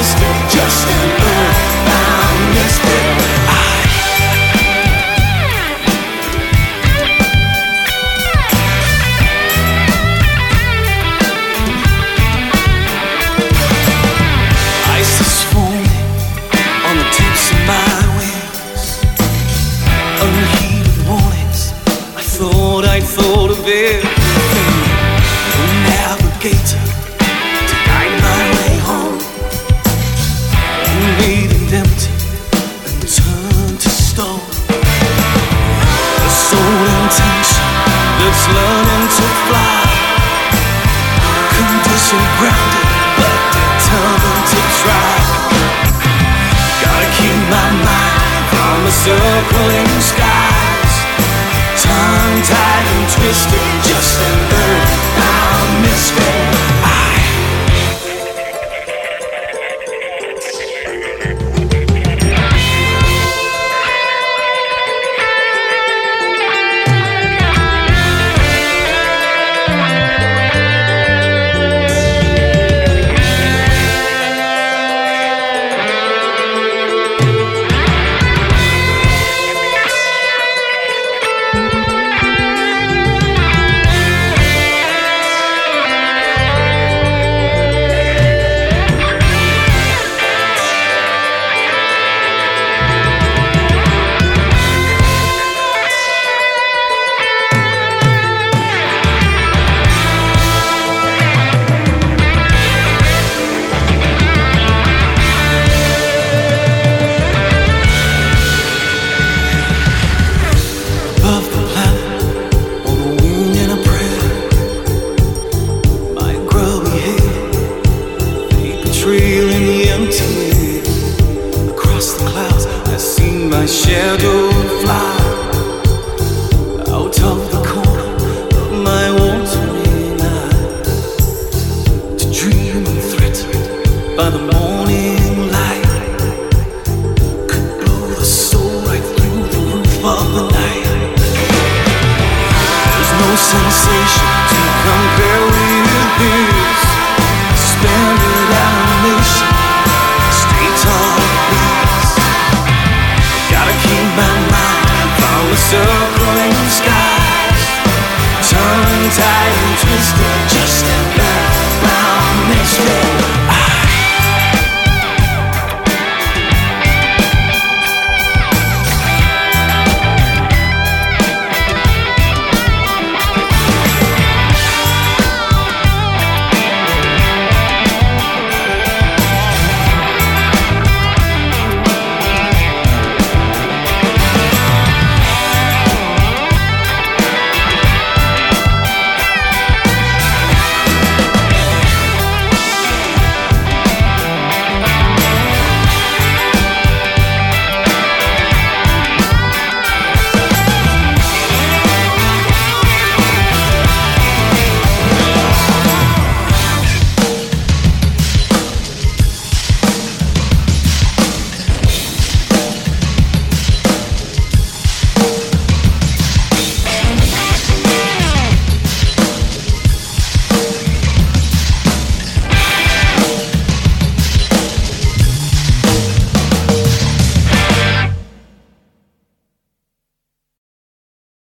twisted, just an earthbound misfit. Isis forming on the tips of my wings, unheeded warnings. I thought I'd thought of everything. No navigator to guide my way home. Made it empty and turned to stone. A soul intention that's learning to fly, conditioned, grounded, but determined to try. Gotta keep my mind from the circling skies, tongue-tied and twisted, just an earthbound misfit. Trail in the empty, across the clouds I see my shadow fly out of the corner of my wandering eye, to dream unthreatened by the morning light, could blow the soul right through the roof of the night. There's no sensation to compare